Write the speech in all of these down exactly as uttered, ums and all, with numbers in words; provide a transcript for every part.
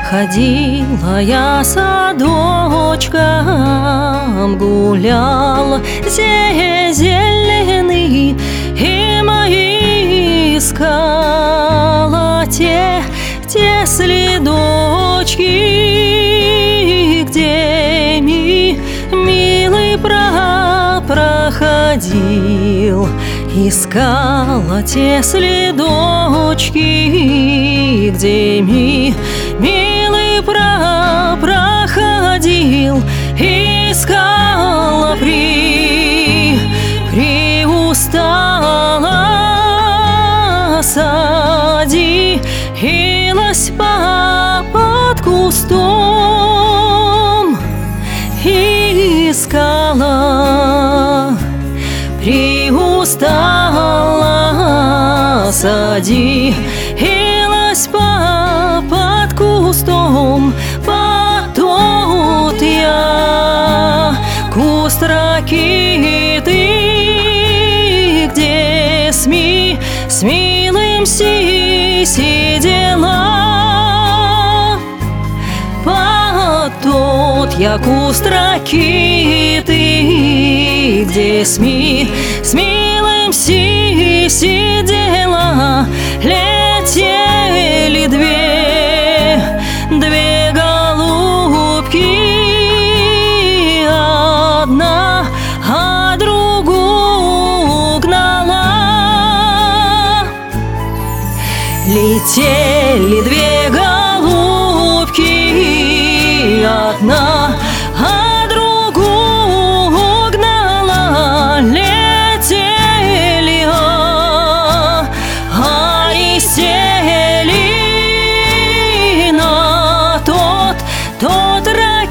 Ходила я садочком, гулял зе зеленый, и мои искала те, те следочки, где ми, милый про проходил. Искала те следочки, где ми, милый про проходил. Искала при, приустала, садилась по под кустом. Искала, приустала, садилась по под кустом. Потот я куст ракиты, где с, ми, с милым си сидела. Потот я куст ракиты, где с, ми, с милым си сидела. Летели две, две голубки, одна, а другую гнала. Летели две голубки, одна, а другую гнала. Летели, а, а и сели на тот, тот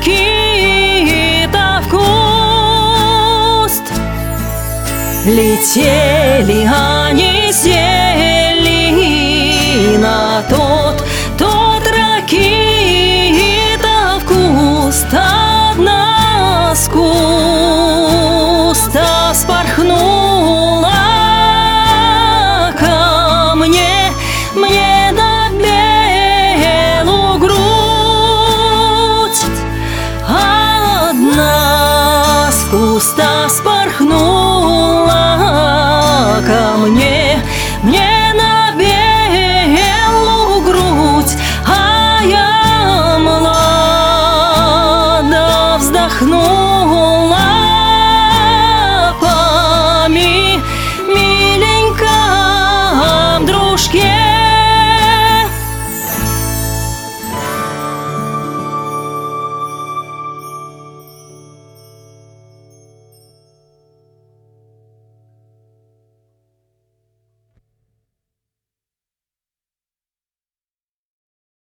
ракита в куст. Летели, они сели на тот, тот ракита в куст. Одна с куста спорхнула ко мне, мне на белую грудь. Одна с куста спорхнула ко мне, мне на белую грудь. А я млада вздохнула